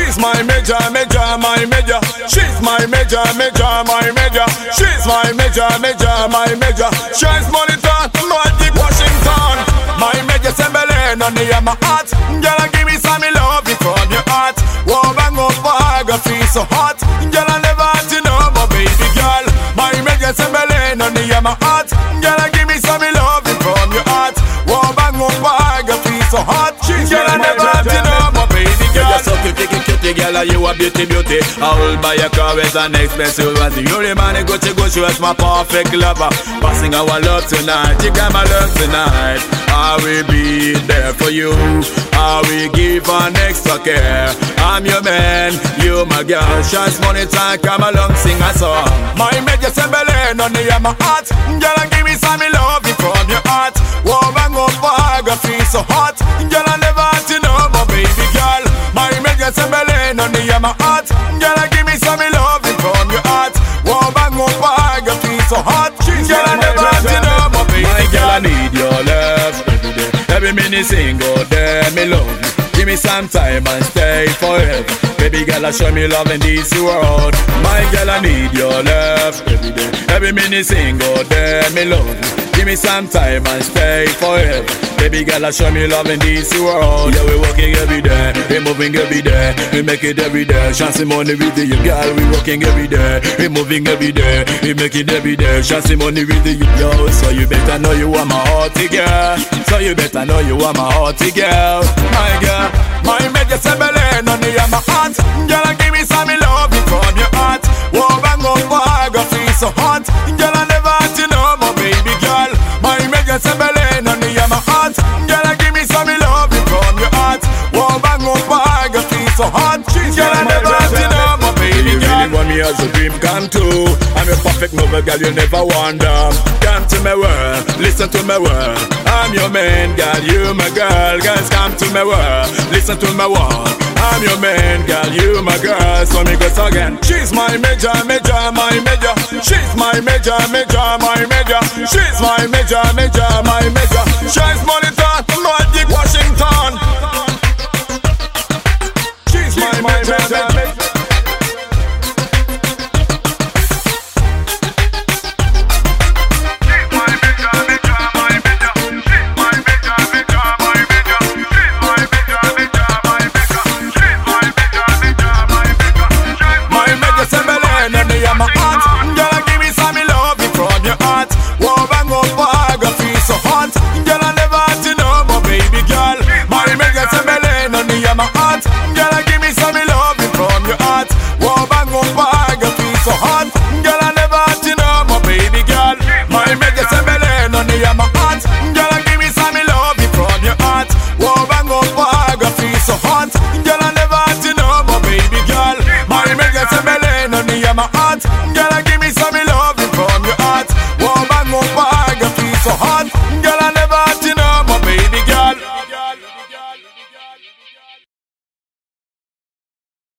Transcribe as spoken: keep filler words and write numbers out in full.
She's my major, major, my major. She's my major, major, my major. She's my major, major, my major. She's monitor, Magic Washington. My major Sembele, none of my heart. Girl, give me some love from your heart. Wow, bang up, I got feel so hot. Girl, I never had to know, my baby girl. My major Sembele, none of my heart. Girl, give me some love from your heart. Wow, bang up, I got feel so hot. Girl, I never had to know, my baby girl. You're so cutie, cutie, girl, you a beauty, beauty. I will buy a car with an expensive one. You're the man, go to go, she was my perfect lover. Passing our love tonight, you got my love tonight. I will be there for you. I will give an extra care. I'm your man, you my girl. Chance money time, come along, sing a song. My major Sembele, none of my heart. Girl, give me some love from your heart. Wow, bang up, I got feel so hot. Girl, I never had to know, my baby girl. My major Sembele, none of my heart. Girl, give me some love from your heart. Wow, bang up, I got feel so hot. Girl, I never had to know, my baby girl. I need your love every day. Every minute single day, me love you. Give me some time and stay forever. Baby girl, I show me love in this world. My girl, I need your love every day. Every minute single day, me love you. Give me some time and stay forever. Baby girl, I show me love in this world. Yeah, we working every day, we moving every day, we make it every day. Chance money with you, girl, we working every day, we moving every day, we make it every day. Chance money with you, yo. So you better know you are my hearty girl. So you better know you are my hearty girl. My girl, my major Sembele, none of my heart. Girl, give me some love from your heart. Wow, bang up, I got feel so hot. Girl, I never had to know, my baby girl. My major Sembele, none of my heart. Girl, give me some love from your heart. Wow, bang up, I got feel so hot. Girl, I never had to know, my baby girl. You really want me as a dream come true. I'm your perfect lover, girl, you never wonder. Come to my world, listen to my word. I'm your man, girl, you my girl. Girls, come to my world, listen to my word. I'm your man, girl, you my girl. So me go again. She's my major, major, my major. She's my major, major, my major. She's my major, major, my major. She's monitor, Magic Washington. She's my, my major.